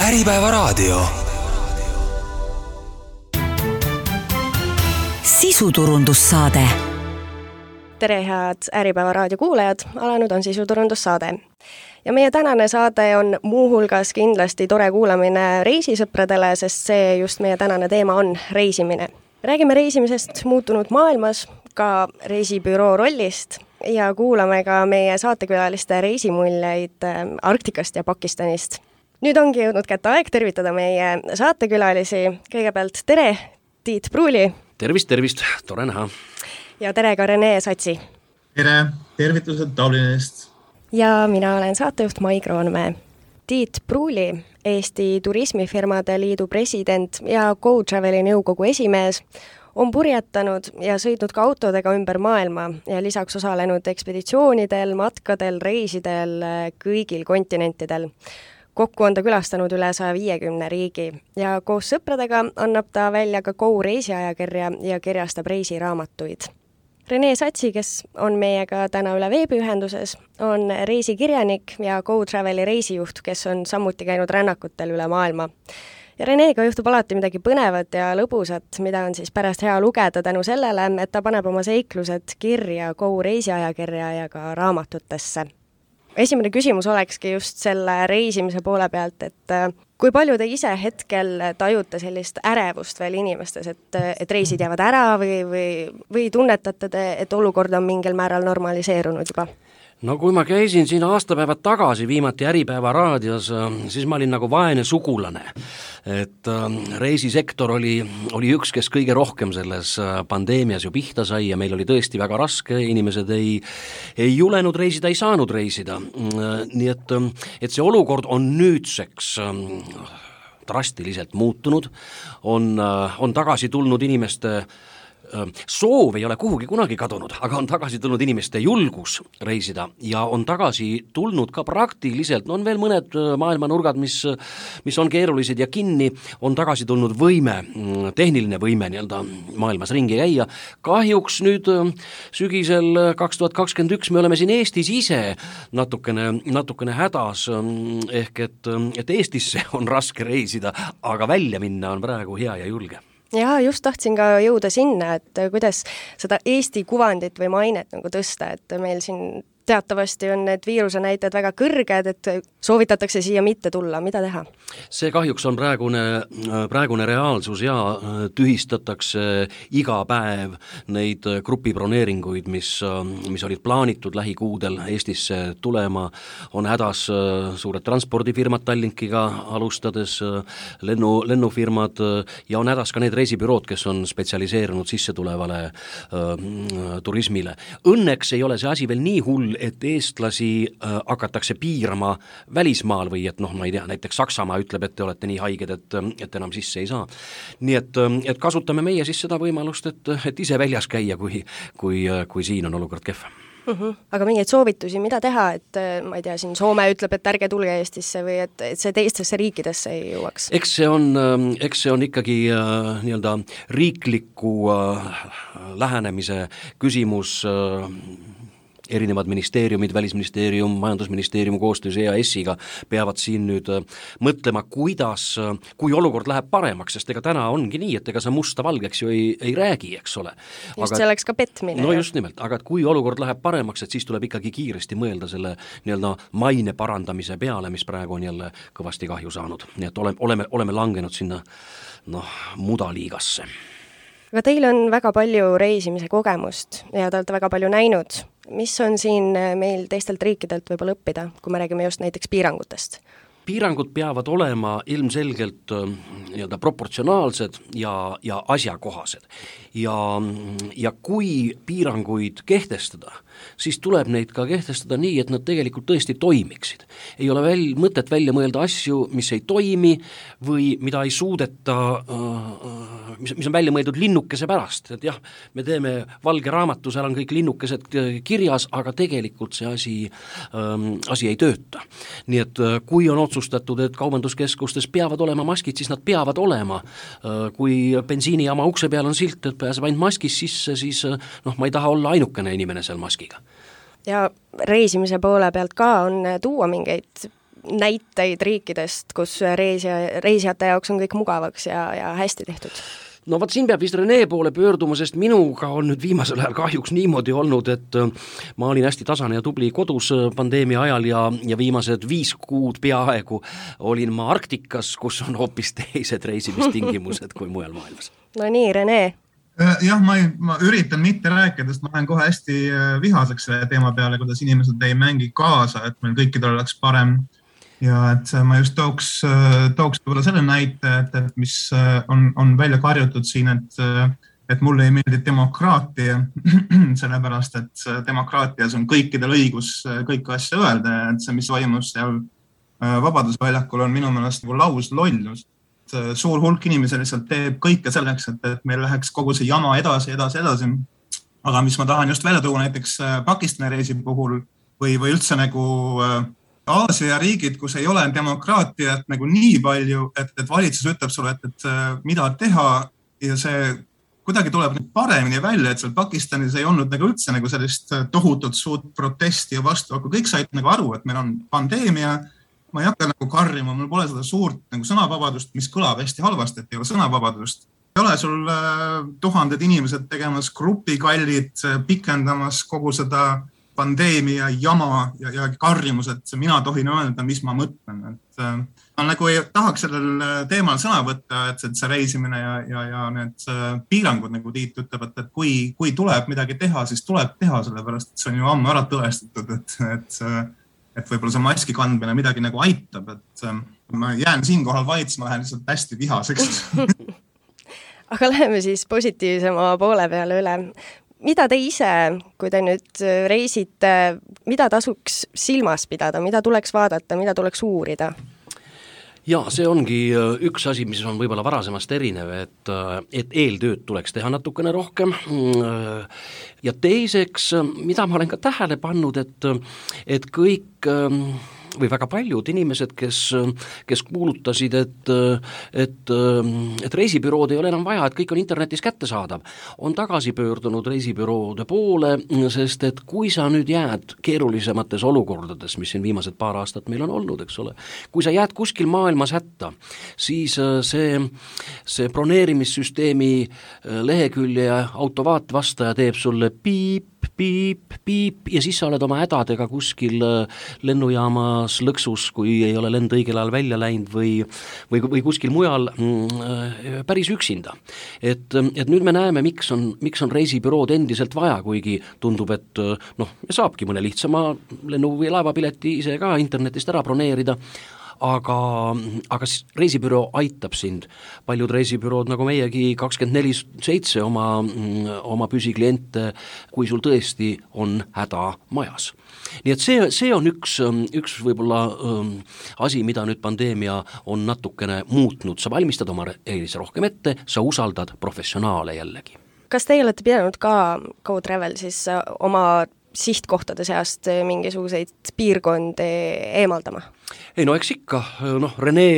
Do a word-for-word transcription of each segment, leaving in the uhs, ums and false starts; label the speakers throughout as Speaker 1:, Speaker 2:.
Speaker 1: Äripäevaraadio. Sisuturundussaade.
Speaker 2: Tere, head Äripäevaraadio kuulajad, alanud on sisuturundussaade. Ja meie tänane saade on muuhulgas kindlasti tore kuulamine reisisõpradele, sest see just meie tänane teema on reisimine. Räägime reisimisest muutunud maailmas, ka reisibüroo rollist ja kuulame ka meie saatekülaliste reisimuljeid Arktikast ja Pakistanist. Nüüd ongi jõudnud kätte aeg tervitada meie saatekülalisi. Kõigepealt tere, Tiit Pruuli.
Speaker 3: Tervist, tervist, tore näha.
Speaker 2: Ja tere ka Rene Satsi.
Speaker 4: Tere, tervitused Dublinist.
Speaker 2: Ja mina olen saatejuht Mai Kroonmäe. Tiit Pruuli, Eesti turismifirmade liidu president ja GoTraveli nõukogu esimees, on purjetanud ja sõitnud ka autodega ümber maailma ja lisaks osalenud ekspeditsioonidel, matkadel, reisidel kõigil kontinentidel. Kokku on ta külastanud üle saja viiekümne riigi ja koos sõpradega annab ta välja ka Go reisiajakirja ja kirjastab reisiraamatuid. Rene Satsi, kes on meiega täna üle veebiühenduses, on reisikirjanik ja GoTraveli reisijuht, kes on samuti käinud rännakutel üle maailma. Ja Renega juhtub alati midagi põnevat ja lõbusat, mida on siis pärast hea lugeda tänu sellele, et ta paneb oma seiklused kirja Go reisiajakirja ja ka raamatutesse. Esimene küsimus olekski just selle reisimise poole pealt, et kui palju te ise hetkel tajute sellist ärevust veel inimestes, et, et reisid jäävad ära või, või, või tunnetate te, et olukord on mingil määral normaliseerunud juba?
Speaker 3: No kui ma käisin siin aastapäevad tagasi viimati Äripäeva raadios, siis ma olin nagu vaene sugulane. Et reisisektor oli, oli üks, kes kõige rohkem selles pandeemias ju pihta sai ja meil oli tõesti väga raske, inimesed ei, ei julenud reisida, ei saanud reisida. Nii et, et see olukord on nüüdseks drastiliselt muutunud, on, on tagasi tulnud inimeste soov ei ole kuhugi kunagi kadunud, aga on tagasi tulnud inimeste julgus reisida ja on tagasi tulnud ka praktiliselt, no on veel mõned maailmanurgad, mis, mis on keerulised ja kinni, on tagasi tulnud võime, tehniline võime nii-öelda maailmas ringi käia. Kahjuks nüüd sügisel kaks tuhat kakskümmend üks me oleme siin Eestis ise natukene, natukene hädas, ehk et, et Eestisse on raske reisida, aga välja minna on praegu hea ja julge.
Speaker 2: Ja just tahtsin ka jõuda sinna, et kuidas seda Eesti kuvandit või mainet nagu tõsta, et meil siin teatavasti on need viiruse näitajad väga kõrged, et soovitatakse siia mitte tulla, mida teha?
Speaker 3: See kahjuks on praegune, praegune reaalsus ja tühistatakse iga päev neid grupibroneeringuid, mis, mis olid plaanitud lähikuudel Eestisse tulema, on hädas suured transpordifirmad Tallinkiga alustades, lennu, lennufirmad ja on hädas ka need reisibürood, kes on spetsialiseerunud sisse tulevale äh, turismile. Õnneks ei ole see asi veel nii hull, et eestlasi äh, hakatakse piirama välismaal või et noh, ma ei tea, näiteks Saksamaa ütleb, et te olete nii haiged, et, et enam sisse ei saa. Nii et, et kasutame meie siis seda võimalust, et, et ise väljas käia, kui, kui, kui siin on olukord kehv.
Speaker 2: Uh-huh. Aga mingeid soovitusi, mida teha, et ma ei tea, siin Soome ütleb, et ärge tulge Eestisse või et, et see teistesse riikidesse ei jõuaks?
Speaker 3: Eks see on, eks see on ikkagi äh, nii-öelda riikliku äh, lähenemise küsimus äh, erinevad ministeeriumid, välisministeerium, majandusministeerium koostöös E A S-iga peavad siin nüüd mõtlema, kuidas, kui olukord läheb paremaks, sest ega täna ongi nii, et ega sa musta valgeks ju ei, ei räägi, eks ole.
Speaker 2: Just
Speaker 3: aga,
Speaker 2: see oleks ka petmine.
Speaker 3: No just nimelt, aga kui olukord läheb paremaks, et siis tuleb ikkagi kiiresti mõelda selle nii-öelda maine parandamise peale, mis praegu on jälle kõvasti kahju saanud. Nii et oleme, oleme, oleme langenud sinna noh, mudaliigasse.
Speaker 2: Aga teil on väga palju reisimise kogemust ja te olete väga palju näinud. Mis on siin meil teistelt riikidelt võib-olla õppida, kui me räägime just näiteks piirangutest?
Speaker 3: Piirangud peavad olema ilmselgelt nii-öelda proportsionaalsed ja, ja asjakohased. Ja, ja kui piiranguid kehtestada, siis tuleb neid ka kehtestada nii, et nad tegelikult tõesti toimiksid. Ei ole väl, mõtet välja mõelda asju, mis ei toimi või mida ei suudeta, mis, mis on välja mõeldud linnukese pärast. Et jah, me teeme valge raamatu, seal on kõik linnukesed kirjas, aga tegelikult see asi, asi ei tööta. Nii et kui on otsustatud, et kaubanduskeskustes peavad olema maskid, siis nad peavad olema. Kui bensiinijaama ukse peal on silt, et pääseb ainult maskis sisse, siis noh, ma ei taha olla ainukene inimene seal maskiga.
Speaker 2: Ja reisimise poole pealt ka on tuua mingeid näiteid riikidest, kus reisija, reisijate jaoks on kõik mugavaks ja, ja hästi tehtud?
Speaker 3: No vaat siin peab vist Rene poole pöörduma, sest minuga on nüüd viimasel ajal kahjuks niimoodi olnud, et ma olin hästi tasane ja tubli kodus pandeemia ajal ja, ja viimased viis kuud peaaegu olin ma Arktikas, kus on hoopis teised reisimistingimused kui mujal maailmas.
Speaker 2: No nii, Rene.
Speaker 4: Jah, ma, ei, ma üritan mitte rääkida, sest ma olen kohe hästi vihaseks selle teema peale, kuidas inimesed ei mängi kaasa, et meil kõikidel oleks parem. Ja et ma just tooks, tooks võib-olla selle näite, et, et mis on, on välja karjutud siin, et, et mulle ei meeldi demokraatia, sellepärast, et demokraatias on kõikidel õigus kõiki asja öelda, et see, mis vaimus seal Vabadusväljakul on minu meelest nagu laus lollus. Suur hulk inimesi lihtsalt teeb kõike selleks, et, et meil läheks kogu see jama edasi, edasi, edasi. Aga mis ma tahan just välja tuua näiteks Pakistani reisi puhul või, või üldse nagu Aasia riigid, kus ei ole demokraatiat nagu nii palju, et, et valitsus ütleb sulle, et, et mida teha ja see kuidagi tuleb paremini välja, et seal Pakistanis ei olnud nagu üldse nagu sellist tohutut suurt protesti ja vastu, aga kõik said nagu aru, et meil on pandeemia, ma ei hakka nagu karjuma, mul pole seda suurt nagu sõnavabadust, mis kõlab hästi halvasti, et ei ole sõnavabadust. Ei ole sul tuhanded inimesed tegemas grupikallid, pikendamas kogu seda pandeemia, jama ja, ja karjumus, et mina tohin öelda, mis ma mõtlen. Et, äh, ma nagu ei tahaks sellel teemal sõna võtta, et, et see reisimine ja, ja, ja need äh, piirangud, nagu Tiit ütleb, et, et kui, kui tuleb midagi teha, siis tuleb teha, sellepärast, et see on ju ammu ära tõestatud, et, et, et võib-olla see maski kandmine midagi nagu aitab, et äh, ma jään siinkohal vaits, ma lähen lihtsalt hästi vihaseks.
Speaker 2: Aga läheme siis positiivsema poole peale üle. Mida te ise, kui te nüüd reisite, mida tasuks silmas pidada, mida tuleks vaadata, mida tuleks uurida?
Speaker 3: Ja see ongi üks asi, mis on võib-olla varasemast erinev, et, et eeltööd tuleks teha natukene rohkem. Ja teiseks, mida ma olen ka tähele pannud, et, et kõik või väga paljud inimesed, kes, kes kuulutasid, et, et, et reisibürood ei ole enam vaja, et kõik on internetis kättesaadav, on tagasi pöördunud reisibüroode poole, sest et kui sa nüüd jääd keerulisemates olukordades, mis siin viimased paar aastat meil on olnud, eks ole, kui sa jääd kuskil maailmas hätta, siis see, see broneerimissüsteemi lehekülje autovaatvastaja teeb sulle piip, piip, piip ja siis sa oled oma hädadega kuskil lennujaamas lõksus, kui ei ole lend õigel ajal välja läinud või, või, või kuskil mujal mm, päris üksinda. Et, et nüüd me näeme, miks on, miks on reisibürood endiselt vaja, kuigi tundub, et noh, saabki mõne lihtsama lennu- või laevapileti ise ka internetist ära broneerida, aga, aga reisibüroo aitab sind. Paljud reisibürood nagu meiegi kakskümmend neli seitse oma, oma püsikliente, kui sul tõesti on häda majas. Nii et see, see on üks, üks võib-olla um, asi, mida nüüd pandeemia on natukene muutnud. Sa valmistad oma reise rohkem ette, sa usaldad professionaale jällegi.
Speaker 2: Kas teie olete pidanud ka GoTravel siis oma sihtkohtade seast mingisuguseid piirkondi eemaldama?
Speaker 3: Ei, no eks ikka, noh, Rene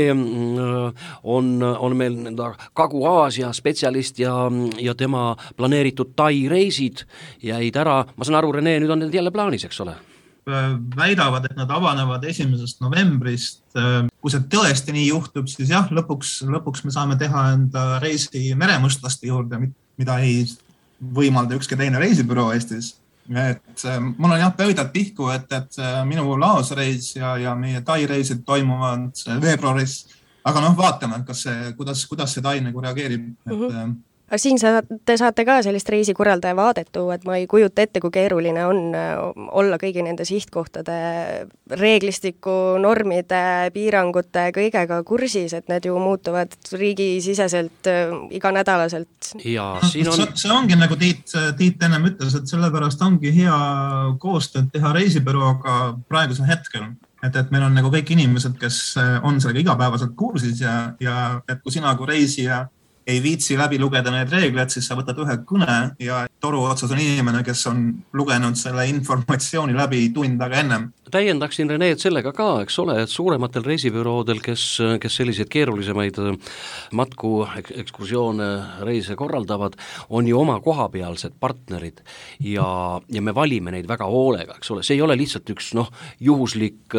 Speaker 3: on, on meil nenda Kagu-Aasia spetsialist ja, ja tema planeeritud Tai reisid jäid ära. Ma saan aru, Rene, nüüd on need jälle plaanis, eks ole?
Speaker 4: Väidavad, et nad avanevad esimesest novembrist. Kui see tõesti nii juhtub, siis jah, lõpuks, lõpuks me saame teha enda reisi meremustlaste juurde, mida ei võimalda ükski teine reisibüroo Eestis. Et mul on jah pöydad pihku, et, et minu laosreis ja, ja meie Tai reisid toimuvad veebruaris, aga noh, vaatame, kas see, kuidas, kuidas see Tai nagu reageerib.
Speaker 2: Mm-hmm. Et, aga siin sa, te saate ka sellist reisikorraldaja vaadetu, et ma ei kujuta ette, kui keeruline on olla kõigi nende sihtkohtade reeglistiku, normide, piirangute, kõigega kursis, et need ju muutuvad riigisiseselt iganädalaselt.
Speaker 3: Ja, siin on...
Speaker 4: see, see ongi nagu Tiit, Tiit ennem ütles, et sellepärast ongi hea koostööd teha reisibürooga praegusel hetkel. Et, et meil on nagu kõik inimesed, kes on sellega igapäevaselt kursis ja, ja et kui sina kui reisija ei viitsi läbi lugeda need reeglid, siis sa võtad ühe kõne ja toru otsas on inimene, kes on lugenud selle informatsiooni läbi tund aega ennem.
Speaker 3: täiendaksin Reneed sellega ka, eks ole, et suurematel reisibüroodel, kes, kes selliseid keerulisemaid matku, ekskursioone, reise korraldavad, on ju oma kohapealsed partnerid ja, ja me valime neid väga hoolega, eks ole, see ei ole lihtsalt üks noh, juhuslik,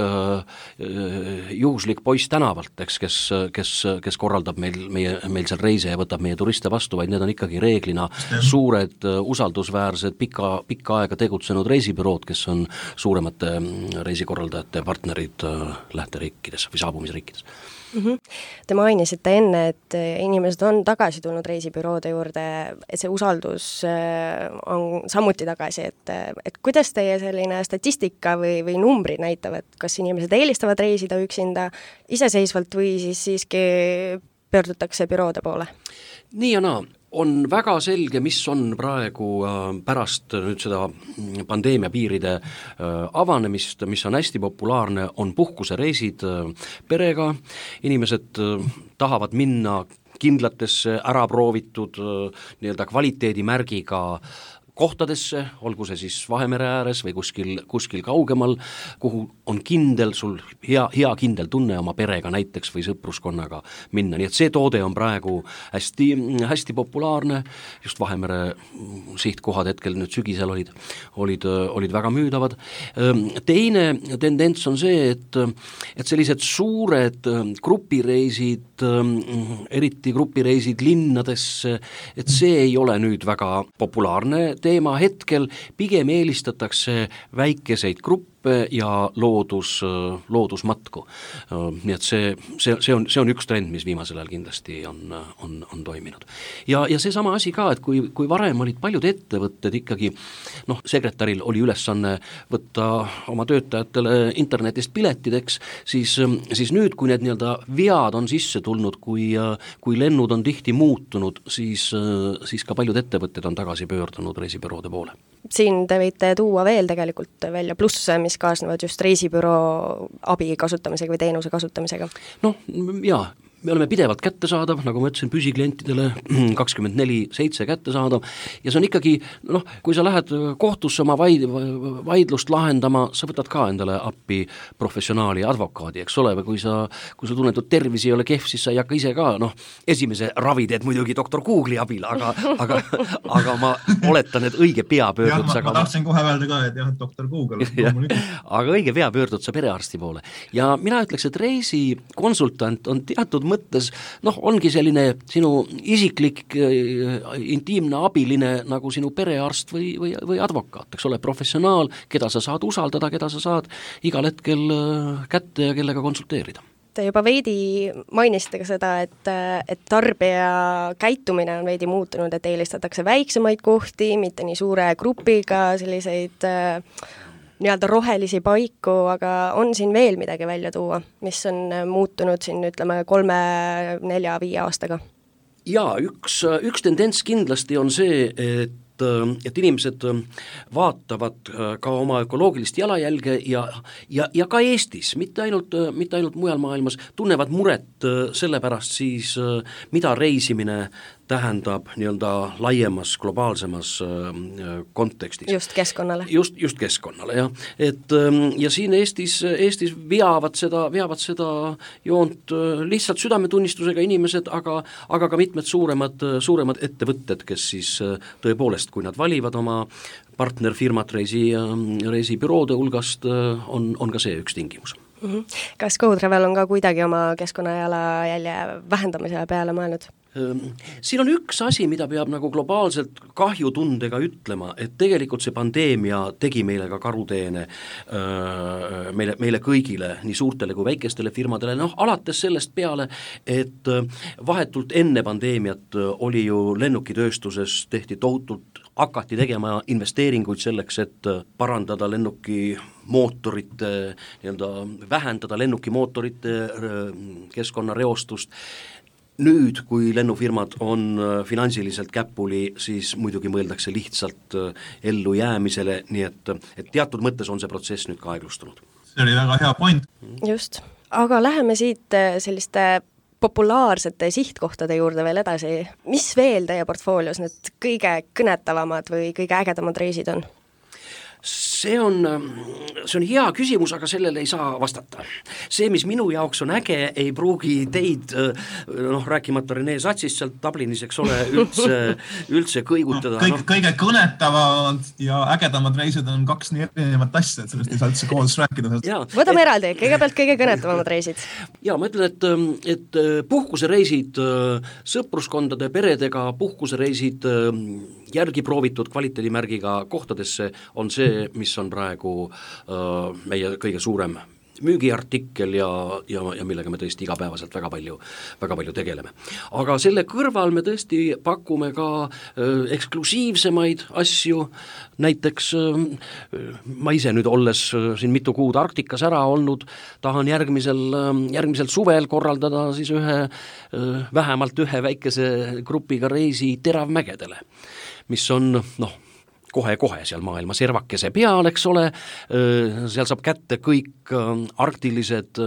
Speaker 3: juhuslik poiss tänavalt, eks, kes, kes, kes korraldab meil, meie, meil seal reise ja võtab meie turiste vastu, vaid need on ikkagi reeglina suured, usaldusväärsed, pika, pikka aega tegutsenud reisibürood, kes on suuremate reisikorraldajate partnerid lähteriikides või saabumisriikides.
Speaker 2: Mm-hmm. Te mainisite enne, et inimesed on tagasi tulnud reisibüroode juurde, et see usaldus on samuti tagasi, et, et kuidas teie selline statistika või, või numbrid näitavad, kas inimesed eelistavad reisida üksinda iseseisvalt või siis siiski pöördutakse büroode poole? Nii
Speaker 3: ja naa. On väga selge, mis on praegu pärast nüüd seda pandeemia piiride avanemist, mis on hästi populaarne, on puhkusereisid perega, inimesed tahavad minna kindlatesse ära proovitud nii-öelda kvaliteedimärgiga kohtadesse, olgu see siis Vahemere ääres või kuskil, kuskil kaugemal, kuhu on kindel, sul hea, hea kindel tunne oma perega näiteks või sõpruskonnaga minna, nii et see toode on praegu hästi, hästi populaarne, just Vahemere sihtkohad hetkel nüüd sügisel olid, olid, olid väga müüdavad. Teine tendents on see, et, et sellised suured grupireisid, eriti grupireisid linnadesse, et see ei ole nüüd väga populaarne teema hetkel, pigem eelistatakse väikeseid gruppe ja loodus, loodusmatku. Nii et see, see, see, on, see on üks trend, mis viimasel ajal kindlasti on, on, on toiminud. Ja, ja see sama asi ka, et kui, kui varem olid paljud ettevõtted ikkagi, noh, sekretäril oli ülesanne võtta oma töötajatele internetist piletideks, siis, siis nüüd, kui need nii-öelda vead on sisse tulnud, kui, kui lennud on tihti muutunud, siis, siis ka paljud ettevõtted on tagasi pöördunud reisibüroode poole.
Speaker 2: Siin te võite tuua veel tegelikult välja plusse, mis kaasnevad just reisibüroo abi kasutamisega või teenuse kasutamisega?
Speaker 3: Noh, jaa, me oleme pidevalt kättesaadav, nagu ma ütlesin, püsiklientidele kakskümmend neli seitse kättesaadav ja see on ikkagi, noh, kui sa lähed kohtusse oma vaid, vaidlust lahendama, sa võtad ka endale appi professionaali advokaadi, eks ole, või kui sa, kui sa tunned, et tervis ei ole kehv, siis sa ei hakka ise ka, noh, esimese ravi teed muidugi doktor Google'i abil, aga, aga, aga ma oletan, et õige pea pöördud
Speaker 4: jah, ma, ma tahtsin kohe öelda ka, et jah, doktor Google.
Speaker 3: aga õige pea pöördud sa perearsti poole. Ja mina ütleks, et reisikonsultant on teatud mõttes, noh, ongi selline sinu isiklik intiimne abiline nagu sinu perearst või, või, või advokaat, eks ole, professionaal, keda sa saad usaldada, keda sa saad igal hetkel kätte ja kellega konsulteerida.
Speaker 2: Te juba veidi mainisite ka seda, et, et tarbija käitumine on veidi muutunud, et eelistatakse väiksemaid kohti, mitte nii suure grupiga, selliseid nii-öelda rohelisi paiku, aga on siin veel midagi välja tuua, mis on muutunud siin, ütleme, kolme, nelja, viie aastaga?
Speaker 3: Jaa, üks, üks tendents kindlasti on see, et et inimesed vaatavad ka oma ökoloogilist jalajälge ja, ja, ja ka Eestis, mitte ainult, mitte ainult mujal maailmas, tunnevad muret selle pärast siis, mida reisimine tähendab nii-öelda laiemas, globaalsemas kontekstis.
Speaker 2: Just keskkonnale.
Speaker 3: Just, just keskkonnale, jah. Et, ja siin Eestis, Eestis veavad seda, veavad seda joont lihtsalt südametunnistusega inimesed, aga, aga ka mitmed suuremad, suuremad ettevõtted, kes siis tõepoolest, kui nad valivad oma partnerfirmat reisi, reisibüroode hulgast, on, on ka see üks tingimus.
Speaker 2: Kas GoTravel on ka kuidagi oma keskkonnajalajälje vähendamise peale mõelnud?
Speaker 3: Siin on üks asi, mida peab nagu globaalselt kahjutundega ütlema, et tegelikult see pandeemia tegi meile ka karuteene meile, meile kõigile, nii suurtele kui väikestele firmadele, noh alates sellest peale, et vahetult enne pandeemiat oli ju lennukitööstuses tehti tohutult, hakati tegema investeeringuid selleks, et parandada lennuki mootorite, nii-öelda vähendada lennuki mootorite keskkonnareostust. Nüüd, kui lennufirmad on finantsiliselt käpuli, siis muidugi mõeldakse lihtsalt ellu jäämisele, nii et, et teatud mõttes on see protsess nüüd ka aeglustunud.
Speaker 4: See oli väga hea point.
Speaker 2: Just, aga läheme siit selliste populaarsete sihtkohtade juurde veel edasi. Mis veel teie portfoolios need kõige kõnetavamad või kõige ägedamad reisid on?
Speaker 3: see on, see on hea küsimus, aga sellele ei saa vastata. See, mis minu jaoks on äge, ei pruugi teid, noh, rääkimata Rene Satsist sealt Dublinis, eks ole, üldse, üldse kõigutada.
Speaker 4: No, kõik,
Speaker 3: no.
Speaker 4: Kõige kõnetavad ja ägedamad reisid on kaks nii erinevat asja, et sellest ei saa üldse koos rääkida.
Speaker 2: Võtame et... eraldi, kõigepealt kõige kõnetavamad reisid.
Speaker 3: Ja ma ütlen, et, et puhkusereisid sõpruskondade, peredega, puhkusereisid järgi proovitud kvaliteedimärgiga kohtadesse on see, mis on praegu uh, meie kõige suurem müügiartikkel ja, ja, ja millega me tõesti igapäevaselt väga palju, väga palju tegeleme. Aga selle kõrval me tõesti pakume ka äh, eksklusiivsemaid asju, näiteks äh, ma ise nüüd olles äh, siin mitu kuud Arktikas ära olnud, tahan järgmisel, äh, järgmisel suvel korraldada siis ühe, äh, vähemalt ühe väikese grupiga reisi Teravmägedele, mis on, noh, kohe-kohe seal maailma servakese peal, eks ole, seal saab kätte kõik arktilised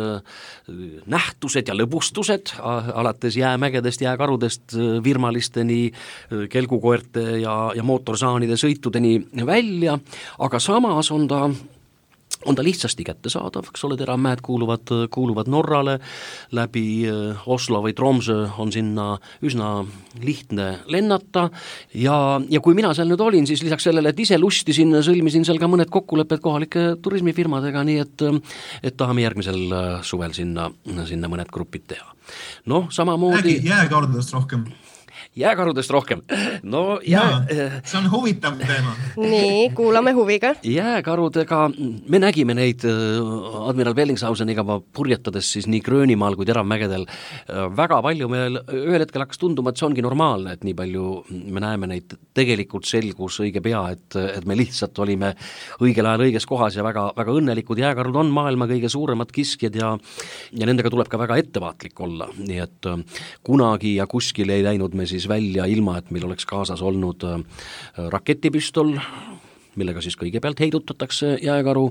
Speaker 3: nähtused ja lõbustused, alates jäämägedest, jääkarudest, virmalisteni, kelgukoerte ja, ja mootorsaanide sõitudeni välja, aga samas on ta on ta lihtsasti kättesaadav, eks ole, Teravmäed kuuluvad, kuuluvad Norrale, läbi Oslo või Tromsø on sinna üsna lihtne lennata ja, ja kui mina seal nüüd olin, siis lisaks sellele, et ise lustisin, sõlmisin seal ka mõned kokkulepped kohalike turismifirmadega, nii et, et tahame järgmisel suvel sinna, sinna mõned grupid teha. Noh, samamoodi...
Speaker 4: Ägi jääkordadest rohkem.
Speaker 3: Jääkarudest rohkem. No, jää...
Speaker 4: ja, see on huvitav teema.
Speaker 2: Nii, kuulame huviga.
Speaker 3: Jääkarudega, me nägime neid admiral Bellingshauseniga purjetades siis nii Gröönimaal kui Teravmägedel väga palju, meil ühel hetkel hakkas tunduma, et see ongi normaalne, et nii palju me näeme neid, tegelikult selgus õige pea, et, et me lihtsalt olime õigel ajal õiges kohas ja väga, väga õnnelikud. Jääkarud on maailma kõige suuremad kiskjad ja, ja nendega tuleb ka väga ettevaatlik olla, nii et kunagi ja kuskil ei läinud me siis välja ilma, et meil oleks kaasas olnud raketipüstol, millega siis kõigepealt heidutatakse jääkaru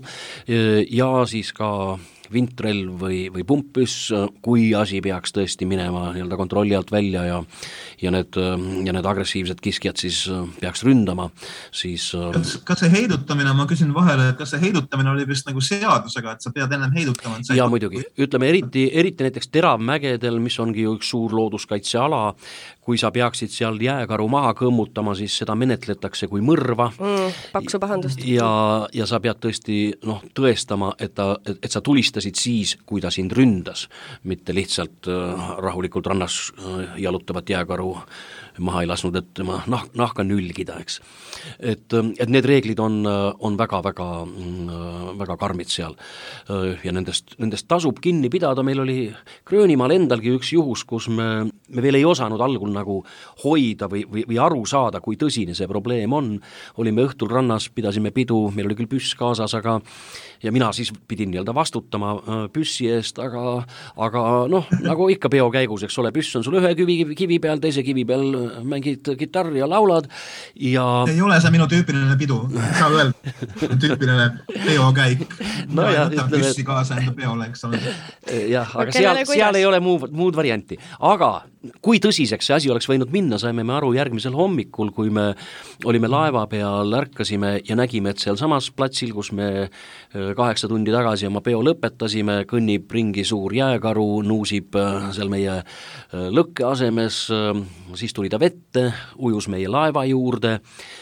Speaker 3: ja siis ka vintrelv või, või pumppüss, kui asi peaks tõesti minema nii-öelda kontrolli alt välja ja, ja, need, ja need agressiivsed kiskjad siis peaks ründama, siis...
Speaker 4: Kas, kas see heidutamine, ma küsin vahele, et kas see heidutamine oli vist nagu seadusega, et sa pead ennem heidutama?
Speaker 3: Ja muidugi, ütleme eriti, eriti näiteks Teravmägedel, mis ongi ju üks suur looduskaitseala, kui sa peaksid seal jääkaru maha kõmmutama, siis seda menetletakse kui mõrva.
Speaker 2: Mm, paksu pahandust.
Speaker 3: Ja, ja sa pead tõesti noh, tõestama, et, ta, et, et sa tulistasid siis, kui ta sind ründas, mitte lihtsalt äh, rahulikult rannas äh, jalutavat jääkaru maha ei lasnud, et tema nah, nahka nülgida, eks. Et, et need reeglid on, on väga, väga, väga karmid seal ja nendest, nendest tasub kinni pidada. Meil oli Gröönimaal endalgi üks juhus, kus me, me veel ei osanud algul nagu hoida või, või, või aru saada, kui tõsine see probleem on. Olime õhtul rannas, pidasime pidu, meil oli küll püss kaasas, aga ja mina siis pidin nii-öelda vastutama püssi eest, aga, aga noh, nagu ikka peo käigus, eks ole, püss on sul ühe kivi, kivi peal, teise kivi peal mängid kitarri ja laulad ja... Ei
Speaker 4: ole see minu tüüpiline pidu, saa öelda, tüüpiline peokäik.
Speaker 3: No ja,
Speaker 4: võtab püssi kaasa enda peole, eks ole.
Speaker 3: Jah, aga seal, seal ei ole muud, muud varianti. Aga kui tõsiseks see asi oleks võinud minna, saime me aru järgmisel hommikul, kui me olime laeva peal, ärkasime ja nägime, et seal samas platsil, kus me kaheksa tundi tagasi oma peo lõpetasime, kõnnib ringi suur jääkaru, nuusib seal meie lõkke asemes, siis tuli ta vette, ujus meie laeva juurde,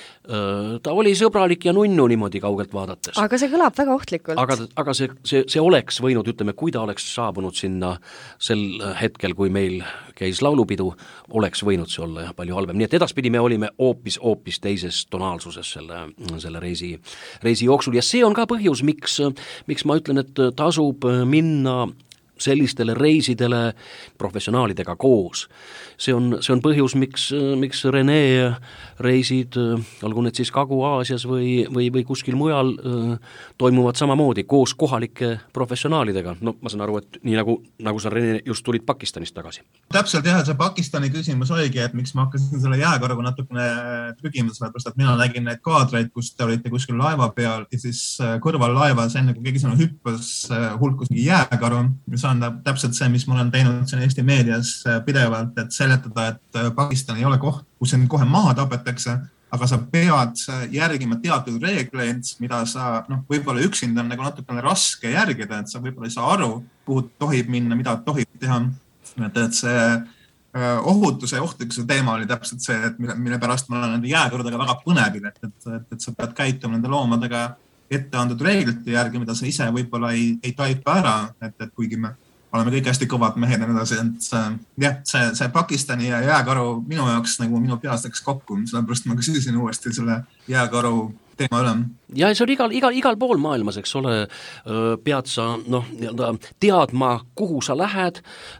Speaker 3: ta oli sõbralik ja nunnu niimoodi kaugelt vaadates.
Speaker 2: Aga see kõlab väga ohtlikult.
Speaker 3: Aga, aga see, see, see oleks võinud, ütleme, kui ta oleks saabunud sinna sel hetkel, kui meil käis laulupidu, oleks võinud see olla jah, palju halvem. Nii et edaspidi me olime hoopis, hoopis teises tonaalsuses selle, selle reisi, reisi jooksul ja see on ka põhjus, miks, miks ma ütlen, et tasub minna sellistele reisidele professionaalidega koos. See on, see on põhjus, miks, miks Rene reisid, olgu need siis Kagu-Aasias või, või, või kuskil mujal, toimuvad samamoodi koos kohalike professionaalidega. No ma saan aru, et nii nagu, nagu sa Rene just tulid Pakistanist tagasi.
Speaker 4: Täpselt jah, see Pakistani küsimus oligi, et miks ma hakkasin selle jääkargu natukene trügima, sellepärast, et mina nägin neid kaadreid, kus te olite kuskil laeva peal ja siis kõrval laevas, enne kui keegi sinna hüppas, hulkus jääkaru, mis on täpselt see, mis ma olen teinud siin Eesti meedias pidevalt, et seletada, et Pakistan ei ole koht, kus see kohe maha tapetakse, aga sa pead järgima teatud reegleid, mida sa, noh, võib-olla üksinda on nagu natukene raske järgida, et sa võib-olla ei saa aru, kuhu tohib minna, mida tohib teha. Et, et see ohutuse ja ohtlikkuse teema oli täpselt see, et mille, mille pärast ma olen nende jääkordadega väga põnevil, et, et, et, et sa pead käituma nende loomadega ette antud reeglite järgi, mida sa ise võib-olla ei, ei taipa ära, et, et kuigi me oleme kõik hästi kõvad mehed ja nii edasi, et jah, see, see Pakistani ja jääkaru minu jaoks nagu minu peas läks kokku, sellepärast ma küsisin uuesti selle jääkaru teema üle.
Speaker 3: Ja see on igal, igal, igal pool maailmas, eks ole, pead sa noh, teadma, kuhu sa lähed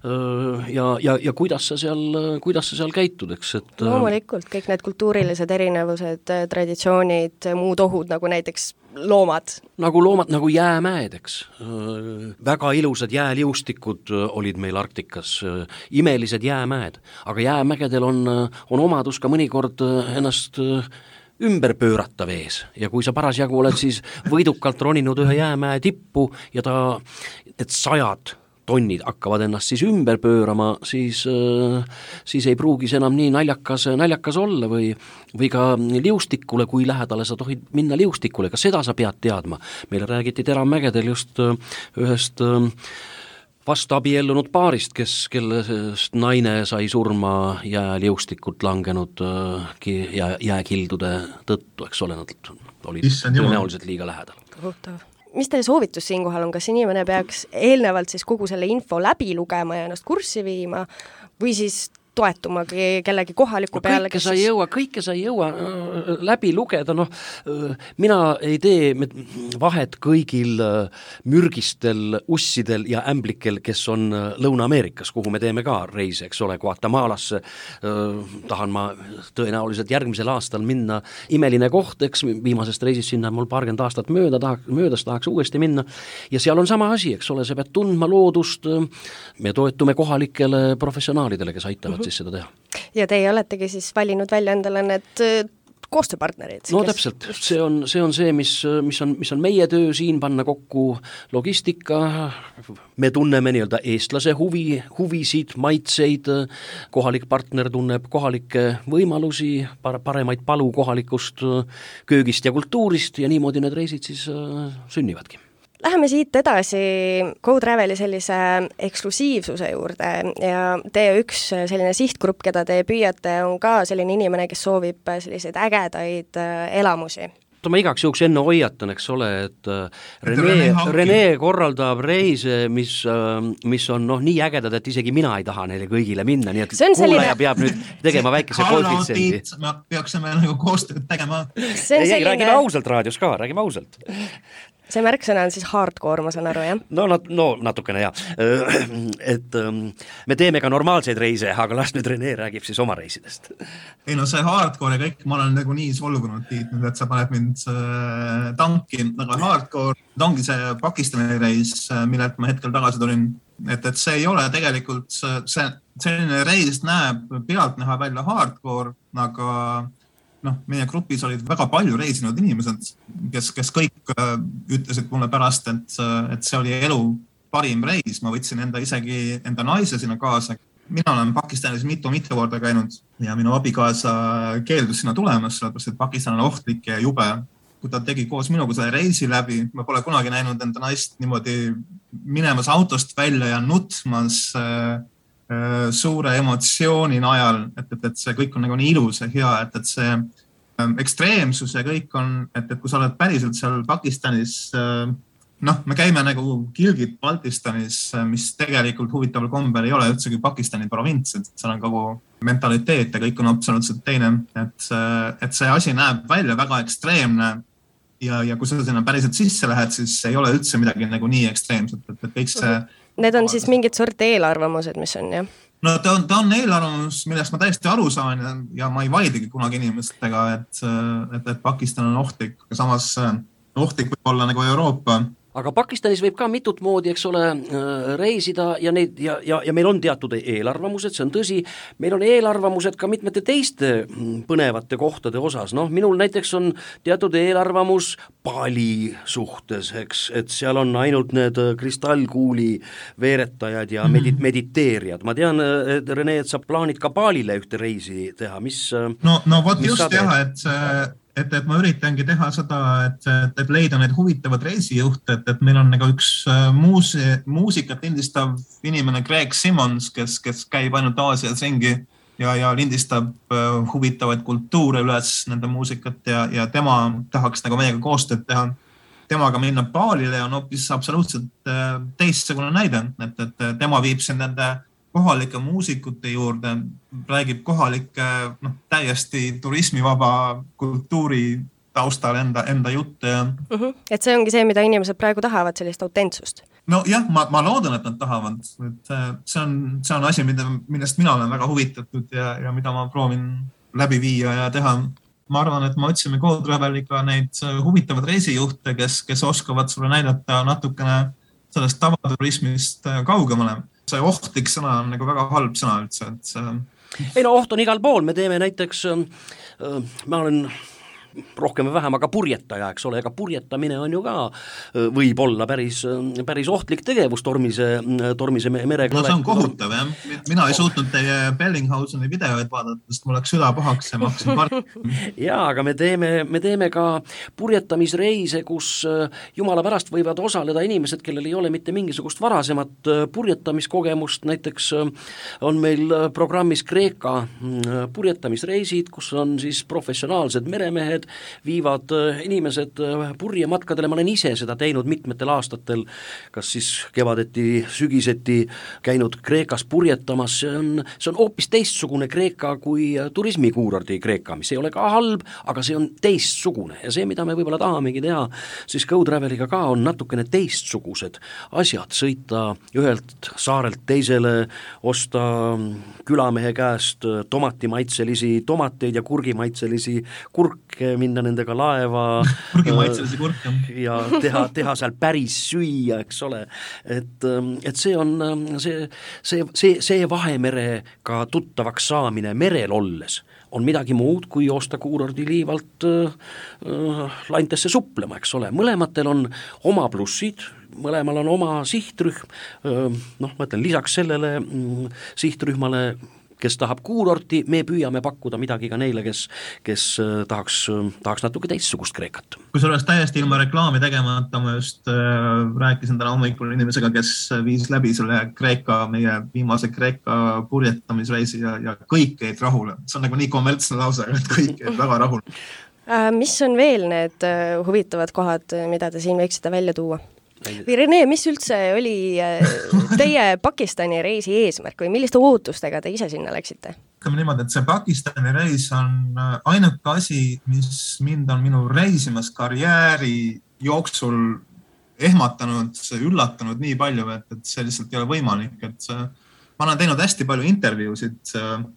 Speaker 3: ja, ja, ja kuidas sa seal, kuidas sa seal käitud, eks. Et...
Speaker 2: Loomulikult, kõik need kultuurilised erinevused, traditsioonid, muud ohud, nagu näiteks loomad.
Speaker 3: Nagu loomad, nagu jäämäed, eks. Väga ilusad jääliustikud olid meil Arktikas, imelised jäämäed, aga jäämägedel on, on omadus ka mõnikord ennast ümber pöörata vees ja kui sa parasjagu oled siis võidukalt roninud ühe jäämäe tippu ja ta, et sajad tonnid hakkavad ennast siis ümber pöörama, siis, siis ei pruugis enam nii naljakas, naljakas olla või, või ka liustikule, kui lähedale sa tohid minna liustikule, ka seda sa pead teadma. Meile räägiti Teravmägedel just ühest vast abiellunud paarist, kes, kellest naine sai surma jääliustikut langenud jää, jääkildude tõttu, eks ole, nad olid tõenäoliselt liiga lähedal.
Speaker 2: Kohutav. Mis teie soovitus siinkohal on, kas inimene peaks eelnevalt siis kogu selle info läbi lugema ja ennast kurssi viima või siis toetumagi kellegi kohaliku
Speaker 3: no,
Speaker 2: peale?
Speaker 3: Kõike sa ei jõua, kõike sa ei jõua äh, läbi lugeda, noh, äh, mina ei tee vahet kõigil äh, mürgistel ussidel ja ämblikel, kes on äh, Lõuna-Ameerikas, kuhu me teeme ka reise, eks ole, Guatemalasse äh, tahan ma tõenäoliselt järgmisel aastal minna, imeline koht, eks viimasest reisist sinna mul paarkümmend aastat mööda, tahaks, möödas tahaks uuesti minna ja seal on sama asi, eks ole, sa pead tundma loodust, me toetume kohalikele professionaalidele, kes aitavad siis seda teha. Ja
Speaker 2: teie oletegi siis valinud välja endale need koostööpartnerid?
Speaker 3: No kes... täpselt, see on, see on see, mis, mis, on, mis on meie töö siin, panna kokku logistika, me tunneme nii-öelda eestlase huvi, huvisid, maitseid, kohalik partner tunneb kohalikke võimalusi, paremaid palu kohalikust köögist ja kultuurist ja niimoodi need reisid siis sünnivadki.
Speaker 2: Läheme siit edasi GoTraveli sellise eksklusiivsuse juurde ja teie üks selline sihtgrupp, keda te püüate, on ka selline inimene, kes soovib selliseid ägedaid elamusi.
Speaker 3: Ma igaks juhuks enne hoiatan, eks ole, et Rene, Rene korraldab reise, mis, mis on noh, nii ägedad, et isegi mina ei taha neile kõigile minna, nii et kuulaja selline... peab nüüd tegema väikese koefitsiendi.
Speaker 4: Me peaksime nagu koostööd tegema.
Speaker 3: Ei, selline... räägime ausalt raadios ka, räägime ausalt.
Speaker 2: See märksõna on siis hardcore, ma saan aru, jah?
Speaker 3: No, nat- no natukene, jah. Et me teeme ka normaalseid reise, aga las nüüd Rene räägib siis oma reisidest.
Speaker 4: Ei no see hardcore ja kõik, ma olen nagu nii solgunud tiitnud, et sa paned mind tanki, aga hardcore, ongi see Pakistani reis, millelt ma hetkel tagasi tulin, et, et see ei ole tegelikult, see, selline reis näeb pealt näha välja hardcore, aga noh, meie grupis olid väga palju reisinud inimesed, kes, kes kõik ütlesid mulle pärast, et, et see oli elu parim reis. Ma võtsin enda isegi enda naise sinna kaasa. Mina olen Pakistanis mitu, mitu korda käinud ja minu abikaasa keeldus sinna tulemas, sellepärast, et Pakistan on ohtlik ja jube. Kui ta tegi koos minuga selle reisi läbi, ma pole kunagi näinud enda naist niimoodi minemas autost välja ja nutmas suure emotsiooni najal, et, et, et see kõik on nagu nii ilus ja hea, et, et see ekstreemsus ja kõik on, et, et kui sa oled päriselt seal Pakistanis, noh, me käime nagu Gilgit Baltistanis, mis tegelikult huvitaval kombel ei ole üldse kui Pakistani provints, et seal on kogu mentaliteet ja kõik on absoluutselt teine, et, et see asi näeb välja väga ekstreemne ja, ja kui sa sinna päriselt sisse lähed, siis ei ole üldse midagi nagu nii ekstreemset, et, et kõik see
Speaker 2: Need on siis mingid sorti eelarvamused, mis on, jah?
Speaker 4: No ta on, ta on eelarvamus, millest ma täiesti aru saan ja, ja ma ei vaidigi kunagi inimestega, et, et, et Pakistan on ohtlik, aga samas ohtlik võib olla nagu Euroopa
Speaker 3: aga Pakistanis võib ka mitut moodi, eks ole, reisida ja neid ja, ja, ja meil on teatud eelarvamused, see on tõsi, meil on eelarvamused ka mitmete teiste põnevate kohtade osas, noh, minul näiteks on teatud eelarvamus Bali suhtes, eks, et seal on ainult need kristallkuuli veeretajad ja medit- mediteerijad. Ma tean, et Rene, et sa plaanid ka Balile ühte reisi teha, mis
Speaker 4: no, no vot just jah, et et, et ma üritangi teha seda, et, et, et leida need huvitavad reisijuhte, et, et meil on nagu üks muusi, muusikat lindistav inimene Greg Simmons, kes, kes käib ainult Aasias ringi ja, ja lindistab huvitavaid kultuure üles nende muusikat ja, ja tema tahaks nagu meiega koostööd teha. Temaga minna Balile on hoopis absoluutselt teistsugune näide, et, et tema viib siin nende kohalike muusikute juurde, räägib kohalike no, täiesti turismivaba kultuuri taustal enda, enda jutte. Ja...
Speaker 2: Uh -huh. Et see ongi see, mida inimesed praegu tahavad, sellist autentsust?
Speaker 4: No jah, ma, ma loodan, et nad tahavad. Et see, on, see on asi, mida, millest mina olen väga huvitatud ja, ja mida ma proovin läbi viia ja teha. Ma arvan, et me otsime GoTraveliga neid huvitavad reisijuhte, kes, kes oskavad sulle näidata natukene sellest tavaturismist kaugemale. See ohtlik sõna on nagu väga halb sõna üldse. Et see...
Speaker 3: Ei no oht on igal pool, me teeme näiteks, äh, ma olen rohkem või vähem, aga purjetaja, eks ole, ega purjetamine on ju ka võib olla päris, päris ohtlik tegevus tormise, tormise merega.
Speaker 4: No see on kohutav, jah. Mina ei suutnud teie Bellinghauseni videoid vaadata, sest mul läks süda pahaks ja ma hakkasin parkima.
Speaker 3: Jaa, aga me teeme, me teeme ka purjetamisreise, kus jumala pärast võivad osaleda inimesed, kellel ei ole mitte mingisugust varasemat purjetamiskogemust. Näiteks on meil programmis Kreeka purjetamisreisid, kus on siis professionaalsed meremehed, viivad inimesed purjematkadele, ma olen ise seda teinud mitmetel aastatel, kas siis kevadeti, sügiseti käinud Kreekas purjetamas, see on, see on hoopis teistsugune Kreeka kui turismikuurordi Kreeka, mis ei ole ka halb, aga see on teistsugune ja see, mida me võib-olla tahamegi teha, siis GoTraveliga ka on natukene teistsugused asjad, sõita ühelt saarelt teisele, osta külamehe käest tomatimaitselisi tomateid ja kurgimaitselisi kurke, minna nendega laeva ja teha, teha seal päris süüa, eks ole, et, et see on see, see, see, see Vahemerega tuttavaks saamine merel olles on midagi muud, kui joosta kuurordi liivalt äh, laintesse suplema, eks ole, mõlematel on oma plussid, mõlemal on oma sihtrühm, äh, noh, ma ütlen, lisaks sellele mm, sihtrühmale, kes tahab kuurorti, me püüame pakkuda midagi ka neile, kes, kes tahaks, tahaks natuke teistsugust Kreekat.
Speaker 4: Kui sa oleks täiesti ilma reklaami tegemata, ma just äh, rääkisin täna hommikul inimesega, kes viis läbi selle Kreeka, meie viimase Kreeka purjetamisreisi ja, ja kõik jäid rahule. See on nagu nii kommertsne lause, et kõik jäid väga rahule.
Speaker 2: Äh, mis on veel need äh, huvitavad kohad, mida te siin võiksite välja tuua? Või Rene, mis üldse oli teie Pakistani reisi eesmärk või milliste ootustega te ise sinna läksite?
Speaker 4: Ütleme niimoodi, et see Pakistani reis on ainuke asi, mis mind on minu reisimas karjääri jooksul ehmatanud, üllatanud nii palju, et, et see lihtsalt ei ole võimalik. Et see, ma olen teinud hästi palju intervjuusid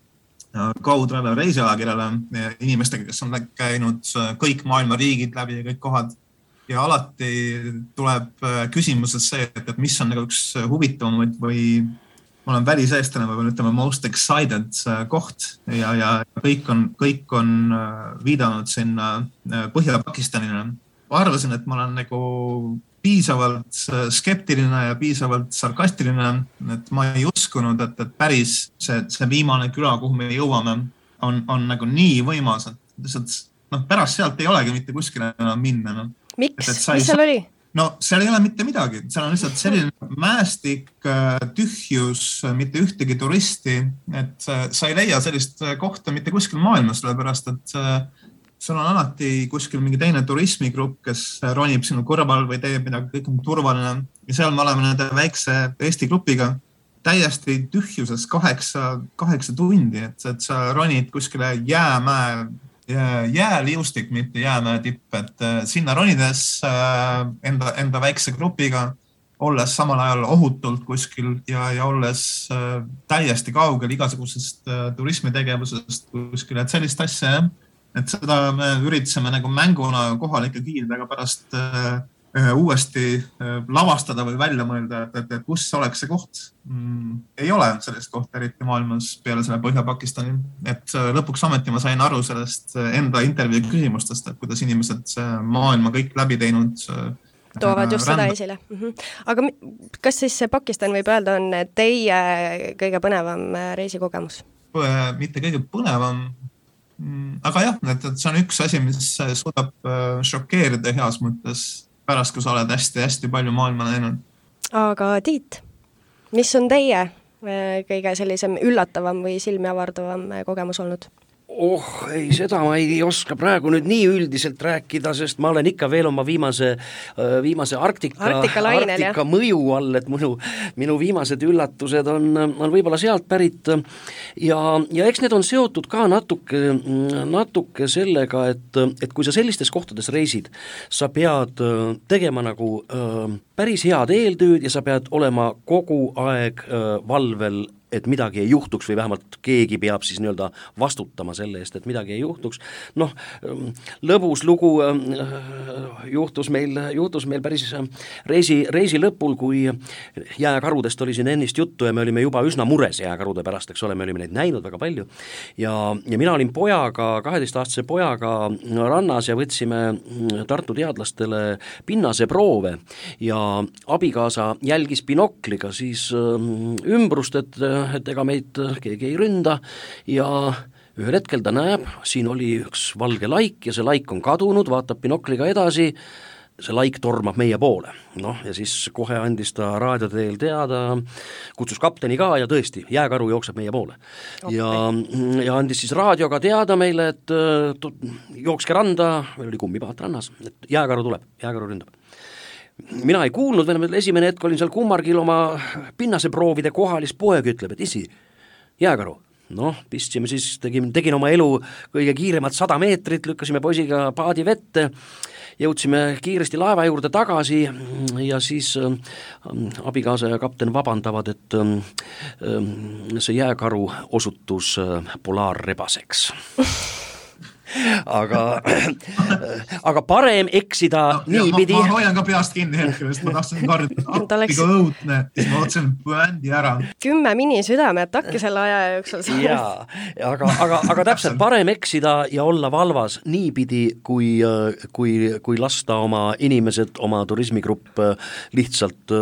Speaker 4: GoTravel reisialakirjale inimestega, kes on käinud kõik maailma riigid läbi ja kõik kohad. Ja alati tuleb küsimuses see, et, et mis on nagu üks huvitavam või, või ma olen väliseestlane, ma pean ütlema most excited koht ja, ja kõik on, kõik on viidanud sinna Põhja-Pakistanile. Ma arvasin, et ma olen nagu piisavalt skeptiline ja piisavalt sarkastiline, et ma ei uskunud, et, et päris see, see viimane küla, kuhu me jõuame, on, on nagu nii võimas, et lihtsalt no, pärast sealt ei olegi mitte kuskile enam minna. No.
Speaker 2: Miks? Mis seal oli?
Speaker 4: No seal ei ole mitte midagi, seal on lihtsalt selline mäestik, tühjus, mitte ühtegi turisti, et sa ei leia sellist kohta mitte kuskil maailmas, sellepärast et seal on alati kuskil mingi teine turismigrupp, kes ronib sinu kõrval või teeb midagi, kõik on turvaline ja seal me oleme nende väikse Eesti grupiga täiesti tühjuses kaheksa, kaheksa tundi, et, et sa ronid kuskile jäämäe jääliustik, mitte jäämäe tipp, et sinna ronides enda, enda väikse grupiga, olles samal ajal ohutult kuskil ja, ja olles täiesti kaugel igasugusest turismitegevusest kuskil, et sellist asja, et seda me üritasime nagu mänguna kohalike giididega pärast uuesti lavastada või välja mõelda, et, et, et kus oleks see koht. Mm, ei ole sellist kohta eriti maailmas peale selle Põhja-Pakistani. Et lõpuks ameti ma sain aru sellest enda intervjuu küsimustest, et kuidas inimesed maailma kõik läbi teinud.
Speaker 2: Toovad just rända. Seda esile. Mm-hmm. Aga kas siis Pakistan võib öelda on teie kõige põnevam reisikogemus?
Speaker 4: Mitte kõige põnevam, aga jah, et, et see on üks asi, mis suudab šokeerida heas mõttes pärast, kui sa oled hästi-hästi palju maailma näinud.
Speaker 2: Aga Tiit, mis on teie kõige sellisem üllatavam või silmi avardavam kogemus olnud?
Speaker 3: Oh, ei, seda ma ei oska praegu nüüd nii üldiselt rääkida, sest ma olen ikka veel oma viimase, viimase Arktika,
Speaker 2: Arktika, lainel,
Speaker 3: Arktika mõju all, et minu, minu viimased üllatused on, on võib-olla sealt pärit ja, ja eks need on seotud ka natuke, natuke sellega, et, et kui sa sellistes kohtades reisid, sa pead tegema nagu päris head eeltööd ja sa pead olema kogu aeg valvel, et midagi ei juhtuks või vähemalt keegi peab siis nii-öelda vastutama selle eest, et midagi ei juhtuks. Noh, lõbus lugu juhtus meil, juhtus meil päris reisi, reisi lõpul, kui jääkarudest oli siin ennist juttu ja me olime juba üsna mures jääkarude pärast, eks ole, me olime neid näinud väga palju ja, ja mina olin pojaga, kaheteistaastase pojaga rannas ja võtsime Tartu teadlastele pinnase proove ja abikaasa jälgis binokliga siis ümbrust, et et ega meid keegi ei ründa ja ühel hetkel ta näeb, siin oli üks valge laik ja see laik on kadunud, vaatab binokliga edasi, see laik tormab meie poole. Noh, ja siis kohe andis ta raadioteel teada, kutsus kapteni ka ja tõesti, jääkaru jookseb meie poole. Ja, ja andis siis raadioga teada meile, et jookske randa, meil oli kummipaat rannas, et jääkaru tuleb, jääkaru ründab. Mina ei kuulnud, veel esimene hetk olin seal kummargil oma pinnase proovide kohal, siis poeg ütleb, et isi, jääkaru. Noh, pistsime siis, tegin, tegin oma elu kõige kiiremat sada meetrit, lükkasime poisiga paadi vette, jõudsime kiiresti laeva juurde tagasi ja siis äh, abikaasa ja kapten vabandavad, et äh, see jääkaru osutus äh, polaarrebaseks. aga, aga parem eksida no, niipidi.
Speaker 4: Ma, ma hoian ka peast kinni hetkel, sest ma tahtsin karjuda, et appiga õudne, siis ma otsin bändi ära.
Speaker 2: Kümme minisüdamet takki selle aja jooksul.
Speaker 3: Jaa, aga, aga, aga täpselt parem eksida ja olla valvas niipidi, kui, kui, kui lasta oma inimesed, oma turismigrupp lihtsalt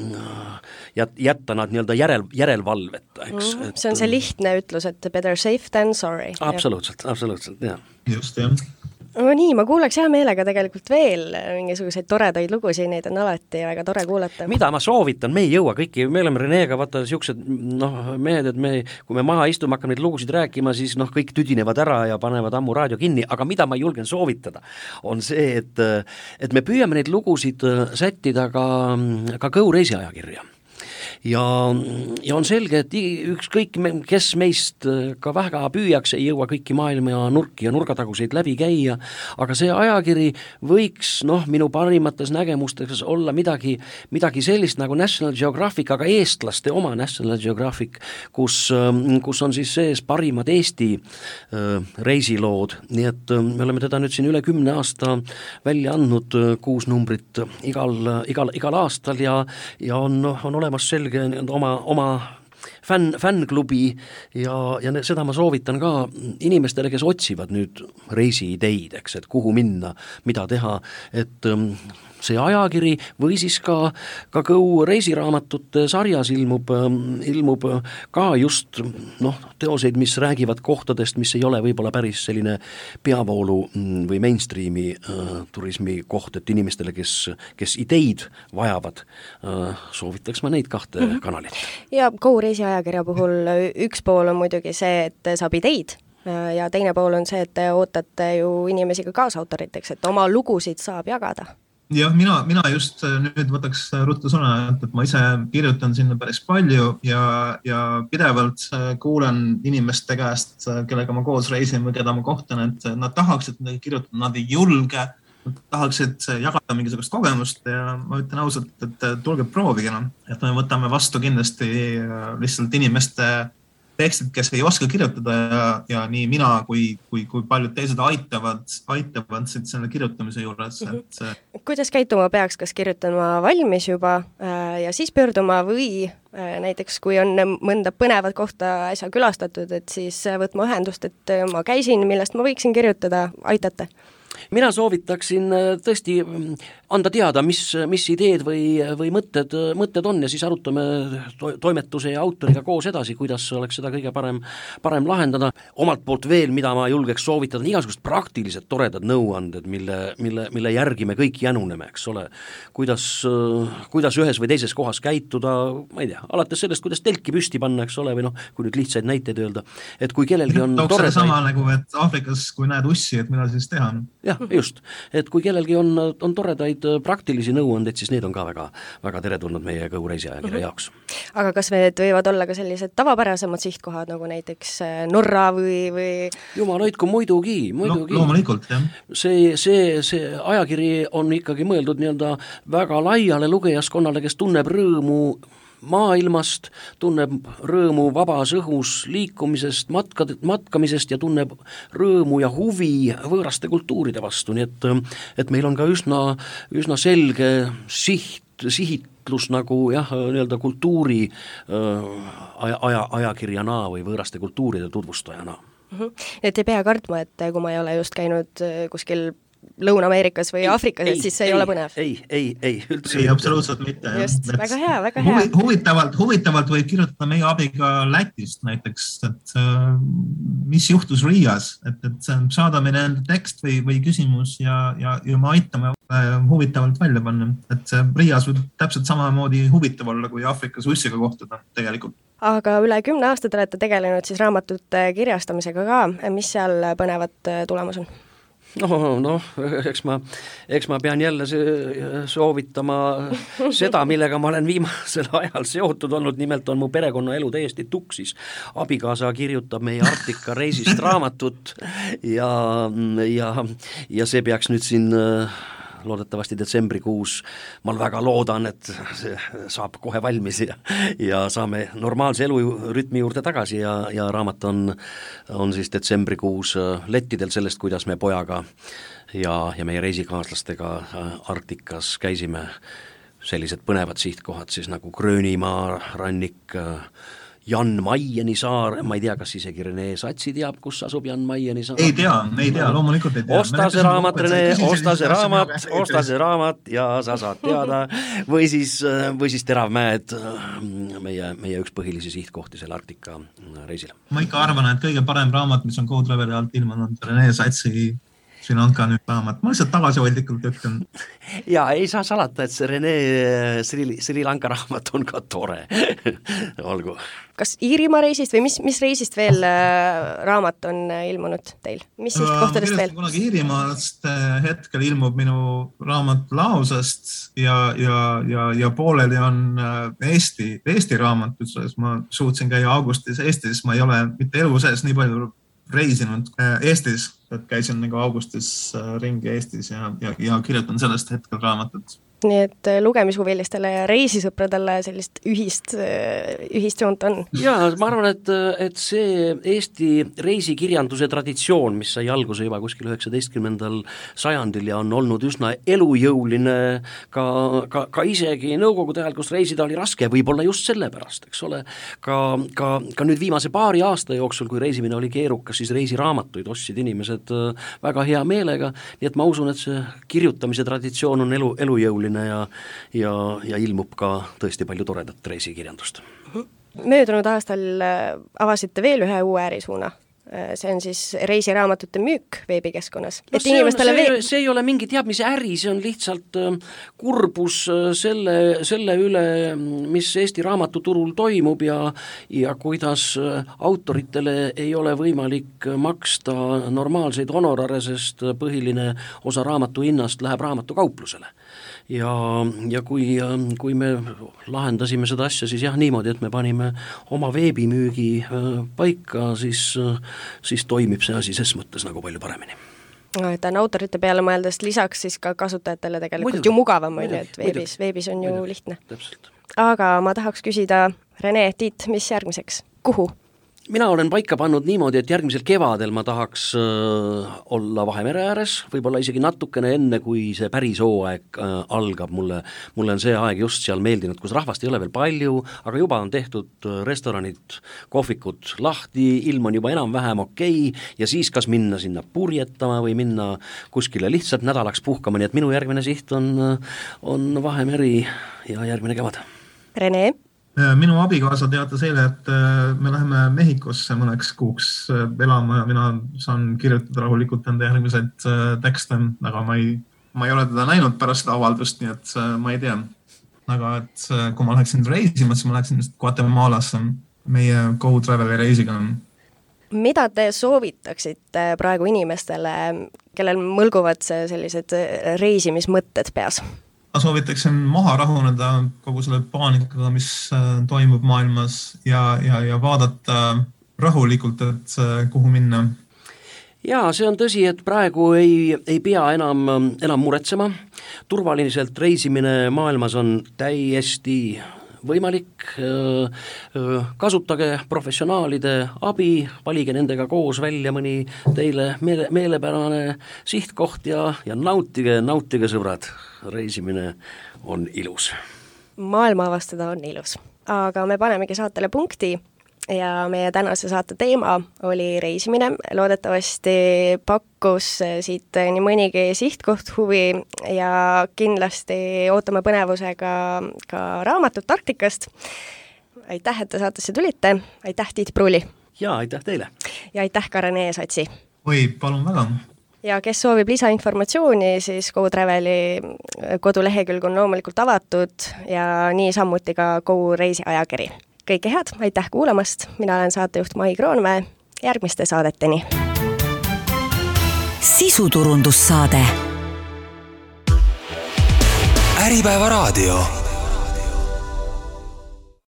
Speaker 3: jätta nad nii-öelda järel, järelvalveta. Eks?
Speaker 2: Mm, see on see lihtne ütlus, et better safe than sorry.
Speaker 3: Absoluutselt, absoluutselt, jah.
Speaker 4: Just, jah.
Speaker 2: No nii, ma kuuleks hea meelega tegelikult veel mingisuguseid toredaid lugusid, neid on alati väga tore kuulata.
Speaker 3: Mida ma soovitan, me ei jõua kõiki, me oleme Reneega vaata siuksed noh, mehed, et me, kui me maha istume, hakkame neid lugusid rääkima, siis noh, kõik tüdinevad ära ja panevad ammu raadio kinni, aga mida ma julgen soovitada, on see, et, et me püüame neid lugusid sättida ka, ka Go Reisi ajakirja. Ja, ja on selge, et ükskõik, kes meist ka väga püüaks, ei jõua kõiki maailma nurki ja nurgataguseid läbi käia, aga see ajakiri võiks noh, minu parimates nägemustes olla midagi, midagi sellist nagu National Geographic, aga eestlaste oma National Geographic, kus, kus on siis sees parimad Eesti reisilood, nii et me oleme teda nüüd siin üle kümne aasta välja andnud kuus numbrit igal, igal, igal aastal ja, ja on, on olemas selge oma, oma fänn, fännklubi ja, ja seda ma soovitan ka inimestele, kes otsivad nüüd reisiideid, eks, et kuhu minna, mida teha, et see ajakiri või siis ka, ka Go reisiraamatute sarjas ilmub, ilmub ka just noh, teoseid, mis räägivad kohtadest, mis ei ole võib-olla päris selline peavoolu või mainstreami äh, turismi koht, et inimestele, kes, kes ideid vajavad, äh, soovitaks ma neid kahte mm-hmm. kanalit.
Speaker 2: Ja Go reisi ajakirja puhul üks pool on muidugi see, et saab ideid ja teine pool on see, et te ootate ju inimesi ka kaasautoriteks, et oma lugusid saab jagada.
Speaker 4: Jah, mina, mina just nüüd võtaks ruttu sõna, et, et ma ise kirjutan sinna päris palju ja, ja pidevalt kuulen inimeste käest, kellega ma koos reisin või keda ma kohtan, et nad tahaksid kirjutada, nad ei julge, nad tahaksid jagada mingisugust kogemust ja ma ütlen ausalt, et tulge proovige, et me võtame vastu kindlasti lihtsalt inimeste tekstid, kes ei oska kirjutada ja, ja nii mina kui, kui, kui paljud teised aitavad, aitavad selle kirjutamise juures.
Speaker 2: Mm-hmm.
Speaker 4: Et see...
Speaker 2: Kuidas käituma peaks, kas kirjutama valmis juba ja siis pöörduma või näiteks kui on mõnda põnevat kohta äsja külastatud, et siis võtma ühendust, et ma käisin, millest ma võiksin kirjutada, aitate?
Speaker 3: Mina soovitaksin tõesti anda teada, mis, mis ideed või, või mõtted, mõtted on ja siis arutame to- toimetuse ja autoriga koos edasi, kuidas oleks seda kõige parem, parem lahendada. Omalt poolt veel, mida ma julgeks soovitada, on igasugust praktilised toredad nõuanded, mille, mille, mille järgi me kõik jänuneme, eks ole. Kuidas, kuidas ühes või teises kohas käituda, ma ei tea, alates sellest, kuidas telki püsti panna, eks ole, või noh, kui nüüd lihtsaid näiteid öelda, et kui kellelgi on
Speaker 4: Tooks toredaid... sama nagu, et Aafrikas, kui näed ussi, et mida siis teha?
Speaker 3: Jah, just, et kui kellelgi on, on toredaid praktilisi nõuandeid, siis need on ka väga, väga teretulnud meie Kõhureisi ajakirja jaoks.
Speaker 2: Aga kas need võivad olla ka sellised tavapärasemad sihtkohad, nagu näiteks Norra või, või...
Speaker 3: Jumal hoidku, muidugi, muidugi.
Speaker 4: Lo- loomulikult, jah.
Speaker 3: See, see, see ajakiri on ikkagi mõeldud nii-öelda väga laiale lugejaskonnale, kes tunneb rõõmu maailmast, tunneb rõõmu vabas õhus liikumisest, matkad, matkamisest ja tunneb rõõmu ja huvi võõraste kultuuride vastu, nii et, et meil on ka üsna, üsna selge siht, sihitlus nagu jah, nii-öelda kultuuri aja, aja, ajakirjana või võõraste kultuuride tutvustajana.
Speaker 2: Mm-hmm. Et ei pea kartma, et kui ma ei ole just käinud kuskil Lõuna-Ameerikas või Aafrikas, et siis see ei, ei ole põnev?
Speaker 3: Ei, ei, ei, üldse.
Speaker 4: Ei, absoluutselt mitte.
Speaker 2: Just, et väga hea, väga hea.
Speaker 4: Huvitavalt, huvitavalt võib kirjutada meie abiga Lätist näiteks, et uh, mis juhtus Riias, et, et saadame nende tekst või, või küsimus ja, ja, ja me aitame uh, huvitavalt välja panna. Et Riias võib täpselt samamoodi huvitav olla, kui Aafrikas ussiga kohtuda tegelikult.
Speaker 2: Aga üle kümne aastat olete tegelenud siis raamatute kirjastamisega ka. Mis seal põnevat tulemus on?
Speaker 3: No, no, eks ma, eks ma pean jälle soovitama seda, millega ma olen viimasel ajal seotud olnud, nimelt on mu perekonnaelu täiesti tuksis. Abikaasa kirjutab meie Arktika reisist raamatut ja, ja, ja see peaks nüüd siin loodetavasti detsembrikuus, ma väga loodan, et see saab kohe valmis ja, ja saame normaalse elurütmi juurde tagasi ja, ja raamat on, on siis detsembrikuus lettidel sellest, kuidas me pojaga ja, ja meie reisikaaslastega Arktikas käisime. Sellised põnevad sihtkohad siis nagu Gröönimaa rannik, Jan Maieni saar, ma ei tea, kas isegi Rene Satsi teab, kus asub Jan Maieni saar.
Speaker 4: Ei tea, ei tea, loomulikult ei tea.
Speaker 3: Osta see raamat, Rene, osta see raamat, osta see raamat ja sa saad teada. Või siis, või siis Teravmäed, meie, meie üks põhilisi sihtkohti selle Arktika reisile.
Speaker 4: Ma ikka arvan, et kõige parem raamat, mis on Code Traveli alt ilmunud Rene Satsi Sri Lanka nüüd raamat. Ma lihtsalt tagasihoidlikult ütlen.
Speaker 3: Ja ei saa salata, et see Rene Sri, Sri Lanka raamat on ka tore. Olgu.
Speaker 2: Kas Iirimaa reisist või mis, mis reisist veel äh, raamat on ilmunud teil? Mis sihtkohtadest veel?
Speaker 4: Kunagi Iirimaast hetkel ilmub minu raamat Laosest ja, ja, ja, ja pooleli on Eesti, Eesti raamat. Ma suutsin käia augustis Eestis, ma ei ole mitte elu sees nii palju reisinud Eestis, et käisin nagu augustis ringi Eestis ja, ja, ja kirjutan sellest hetkel raamatut.
Speaker 2: Nii et lugemishuvilistele ja reisisõpradele sellist ühist, ühist joont on.
Speaker 3: Jaa, ma arvan, et, et see Eesti reisikirjanduse traditsioon, mis sai alguse juba kuskil üheksateistkümnendal sajandil ja on olnud üsna elujõuline ka, ka, ka isegi nõukogude ajal, kus reisida oli raske, võib-olla just sellepärast, eks ole, ka, ka, ka nüüd viimase paari aasta jooksul, kui reisimine oli keerukas, siis reisiraamatuid ostsid inimesed väga hea meelega, nii et ma usun, et see kirjutamise traditsioon on elu, elujõuline ja, ja, ja ilmub ka tõesti palju toredat reisikirjandust.
Speaker 2: Möödunud aastal avasite veel ühe uue ärisuuna. See on siis reisiraamatute müük veebikeskkonnas.
Speaker 3: No,
Speaker 2: et see, on, see,
Speaker 3: veeb... see ei ole mingi teab mis äri, see on lihtsalt kurbus selle, selle üle, mis Eesti raamatuturul toimub ja, ja kuidas autoritele ei ole võimalik maksta normaalseid honorare, sest põhiline osa raamatu hinnast läheb raamatukauplusele. Ja, ja kui, kui me lahendasime seda asja, siis jah, niimoodi, et me panime oma veebimüügi paika, siis, siis toimib see asi ses mõttes nagu palju paremini.
Speaker 2: No, et on autorite peale mõeldes lisaks siis ka kasutajatele tegelikult muidugi, ju mugavam, on ju, et veebis, veebis on ju
Speaker 3: muidugi,
Speaker 2: lihtne.
Speaker 3: Täpselt.
Speaker 2: Aga ma tahaks küsida, Rene, Tiit, mis järgmiseks? Kuhu?
Speaker 3: mina olen paika pannud niimoodi, et järgmisel kevadel ma tahaks äh, olla Vahemere ääres, võib-olla isegi natukene enne, kui see päris hooaeg äh, algab, mulle, mulle on see aeg just seal meeldinud, kus rahvast ei ole veel palju, aga juba on tehtud restoranid, kohvikud lahti, ilm on juba enam-vähem okei ja siis kas minna sinna purjetama või minna kuskile lihtsalt nädalaks puhkama, nii et minu järgmine siht on, on Vahemeri ja järgmine kevad.
Speaker 2: Rene?
Speaker 4: Minu abikaasa teatas eile, et me läheme Mehhikosse mõneks kuuks elama ja mina saan kirjutada rahulikult enda järgmised tekste, aga ma ei, ma ei ole teda näinud pärast seda avaldust, nii et ma ei tea. Aga et kui ma läheksin reisima, siis ma läheksin Guatemalasse meie Go Traveli reisiga.
Speaker 2: Mida te soovitaksite praegu inimestele, kellel mõlguvad sellised reisimismõtted peas?
Speaker 4: Ma soovitaksin maha rahuneda kogu selle paanikaga, mis toimub maailmas ja, ja, ja vaadata rahulikult, et kuhu minna.
Speaker 3: Jaa, see on tõsi, et praegu ei, ei pea enam, enam muretsema. Turvaliselt reisimine maailmas on täiesti võimalik, kasutage professionaalide abi, valige nendega koos välja mõni teile meele, meelepärane sihtkoht ja, ja nautige, nautige sõbrad, reisimine on ilus.
Speaker 2: Maailma avastada on ilus, aga me panemegi saatele punkti ja meie tänase saate teema oli reisimine. Loodetavasti pakkus siit nii mõnigi sihtkoht huvi ja kindlasti ootame põnevusega ka raamatut Arktikast. Aitäh, et te saatesse tulite. Aitäh, Tiit Pruuli.
Speaker 3: Ja aitäh teile.
Speaker 2: Ja aitäh ka Rene Satsi.
Speaker 4: Oi, palun väga. Ja
Speaker 2: kes soovib lisainformatsiooni, siis Go Traveli kodulehekülg on loomulikult avatud ja nii sammuti ka Go reisi ajakiri. Kõike head, aitäh kuulamast, mina olen saatejuht Mai Kroonmäe, järgmiste saadeteni.
Speaker 1: Sisuturundussaade. Äripäeva raadio.